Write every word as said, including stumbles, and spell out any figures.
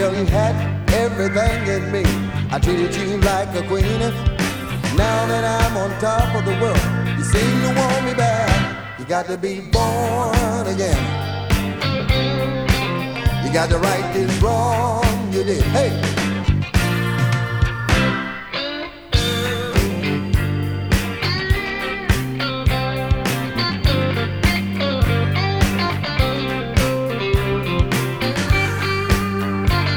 Girl, you had everything in me. I treated you like a queen. Now that I'm on top of the world, you seem to want me back. You got to be born again. You got to right this wrong you did. Hey!